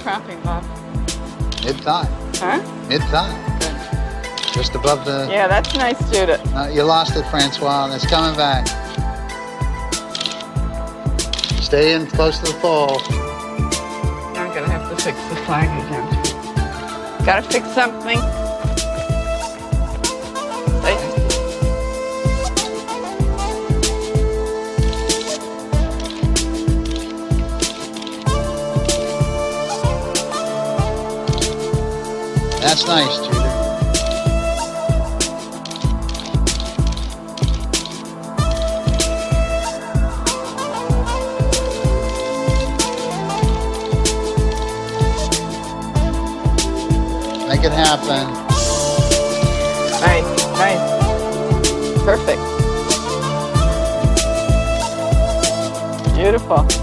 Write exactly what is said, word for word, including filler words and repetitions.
trapping, Bob? Mid-thigh. Huh? Mid-thigh. Good. Just above the... Yeah, that's nice, Judith. Uh, you lost it, Francois, and it's coming back. Stay in close to the pole. I'm gonna have to fix the flag again. Gotta fix something. Stay. That's nice, Judith. Make it happen. Nice, nice. Perfect. Beautiful.